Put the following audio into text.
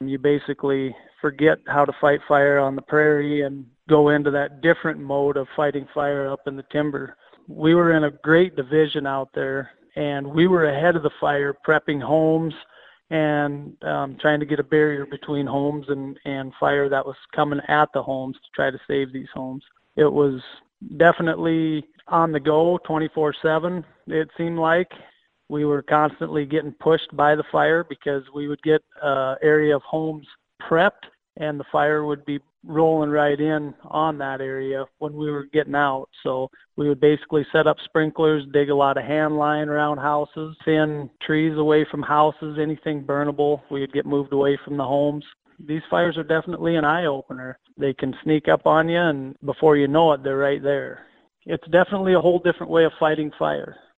You basically forget how to fight fire on the prairie and go into that different mode of fighting fire up in the timber. We were in a great division out there, and we were ahead of the fire, prepping homes and trying to get a barrier between homes and fire that was coming at the homes to try to save these homes. It was definitely on the go 24/7, it seemed like. We were constantly getting pushed by the fire because we would get an area of homes prepped and the fire would be rolling right in on that area when we were getting out. So we would basically set up sprinklers, dig a lot of hand line around houses, thin trees away from houses, anything burnable. We would get moved away from the homes. These fires are definitely an eye-opener. They can sneak up on you, and before you know it, they're right there. It's definitely a whole different way of fighting fire.